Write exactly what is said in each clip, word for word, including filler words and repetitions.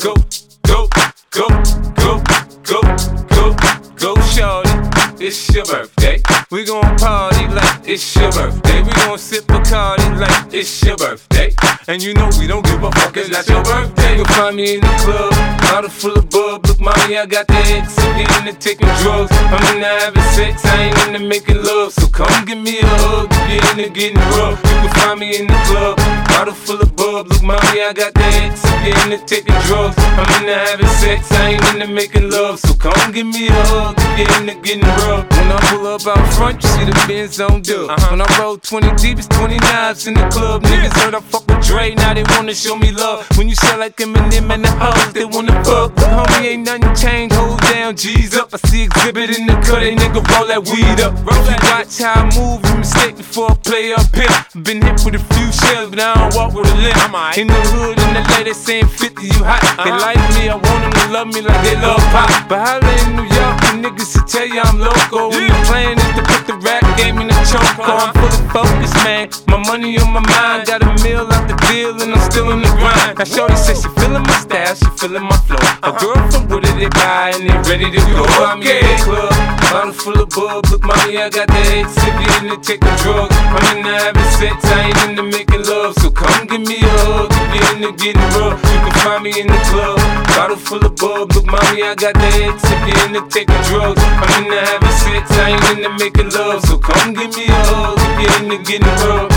go, go, go, go, go, go, go, shorty. It's your birthday. We gon' party like it's your birthday. We gon' sip Bacardi like it's your birthday. And you know we don't give a fuck, it's not your birthday. You'll find me in the club, bottle full of bub. Look, mommy, I got the X, I'm into taking drugs. I'm into having sex, I ain't into making love. So come give me a hug, if you're into getting rough. You can find me in the club, bottle full of bub. Look, mommy, I got the X, I'm into taking drugs. I'm into having sex, I ain't into making love. So come give me a hug, if you're into getting rough. When I pull up out front, you see the Benz on dub. Uh-huh. When I roll twenty deep, it's twenty knives in the club. Niggas heard I fuck with Dre, now they wanna show me love. When you sell like Eminem and the hoes, they wanna fuck. But homie, ain't nothing changed, hold down, G's up. I see exhibit in the cut, they nigga roll that weed up. Roll that, watch how I move, you mistake before I play up here. Been hit with a few shells, but I don't walk with a limp. In the hood, in the lady saying fifty, you hot. They like me, I want them to love me like they love pop. But holla in New York, the niggas will tell you I'm loco. When the plan is to put the rap game in the choke. I'm fully focused, man. My money on my mind, got a meal out the deal, and I'm still in the grind. Now shorty says she feeling my style, she feeling my flow. A girl from Wooded, they buy and they ready to go. I'm in the club, bottle full of bub. Look, mommy, I got the X, if you into taking drugs. I'm into having sex, I ain't into making love. So come give me a hug, if you're into getting rough. You can find me in the club, bottle full of bub. Look, mommy, I got the X, if you're into taking drugs. I'm into having sex, I ain't into making love. So come give me a hug, if you're into getting rough.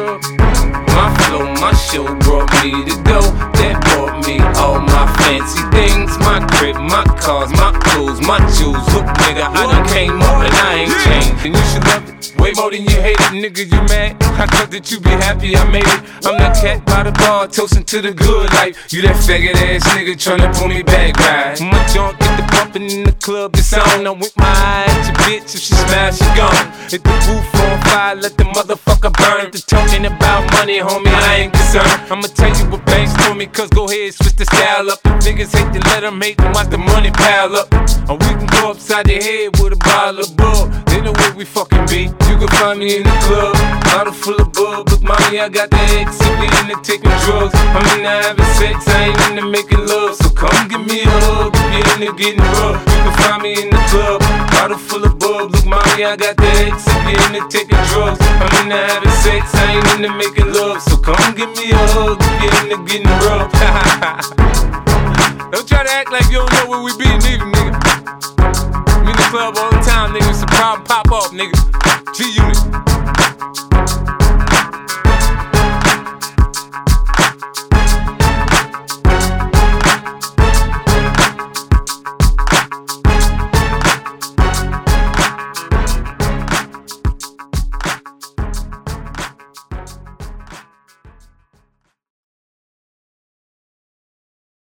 My flow, my show brought me to go. That brought me all my fancy things. My crib, my cars, my clothes, my jewels. Look, nigga, I done came up and I ain't changed. And you should love it way more than you hate it, nigga, you mad? I thought that you be happy I made it. I'm that cat by the bar, toasting to the good life. You that faggot ass nigga tryna pull me back, right? My junk get the bumpin' in the club, it's on. I'm with my eye at your bitch, if she smash, she gone. Hit the roof on fire, let the motherfucker burn. The talking about money, homie, I ain't concerned. I'ma tell you what banks told me, cause go ahead, switch the style up. If niggas hate to let them hate them, watch the money pile up. Or we can go upside the head with a bottle of bub. They know where we fucking be. You can find me in the club, bottle full of bub. Look, mommy, I got the X, if you into taking drugs. I'm into having sex, I ain't into making love. So come give me a hug, if you into getting rough. You can find me in the club, bottle full of bub. Look, mommy, I got the X, if you into taking drugs. I'm into having sex, I ain't into making love. So come give me a hug, if you into getting rough. Don't try to act like you don't know where we be, neither, nigga. We in the club all the time, nigga. It's a problem, pop off, nigga. G-Unit.